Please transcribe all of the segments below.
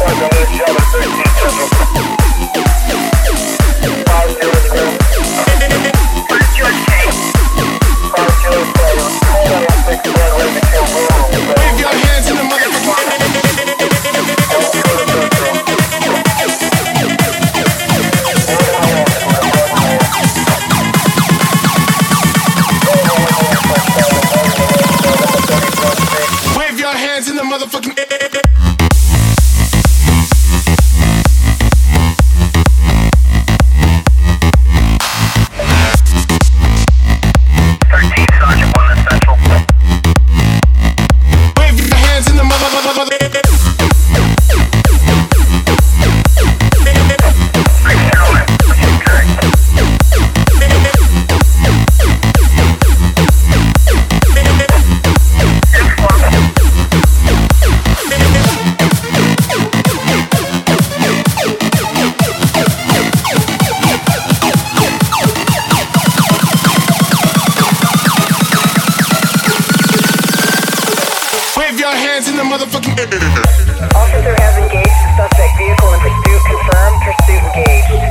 Officer has engaged the suspect vehicle in pursuit. Confirmed. Pursuit engaged.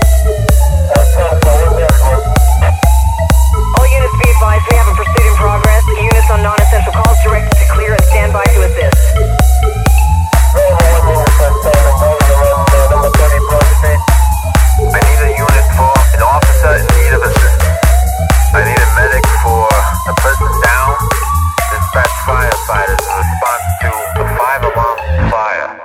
All units be advised we have a pursuit in progress. Units on non-essential calls directed to clear and stand by to assist. I need a unit for an officer in need of assistance. I need a medic for a person down. Dispatch firefighters in response to a 5-alarm fire.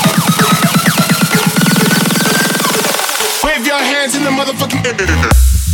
Hands in the motherfucking